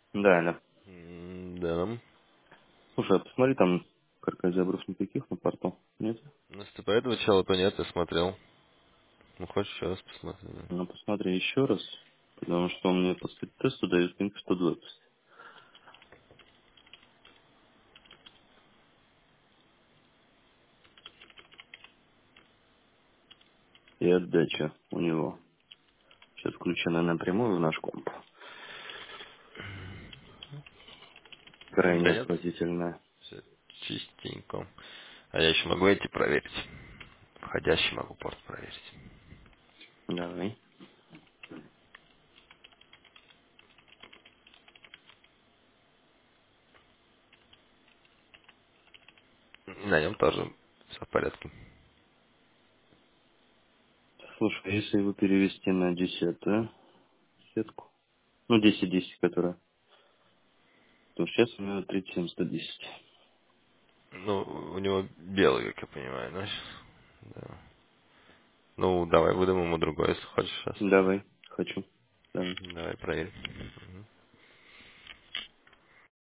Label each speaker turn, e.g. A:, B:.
A: Да, да.
B: Да.
A: Слушай, а посмотри, там кракозябров никаких на порту. Нет?
B: Ну, если ты по этого чела, то нет, я смотрел. Ну, хочешь еще раз посмотри, да.
A: Ну, посмотри еще раз. Потому что он мне по спид-тесту дает пинг 120. И отдача у него. Сейчас включена напрямую в наш комп. Крайне
B: Да нет,
A: отвратительная.
B: все чистенько. А я еще могу эти проверить. Входящий могу порт проверить.
A: Давай.
B: На нем тоже все в порядке.
A: Слушай, а если его перевести на 10 сетку, ну 10-10, которая, то сейчас у него 37-110.
B: Ну, у него белый, как я понимаю, знаешь? Да. Ну, давай выдам ему другой, если хочешь сейчас.
A: Давай, хочу. Давай.
B: Давай проверим.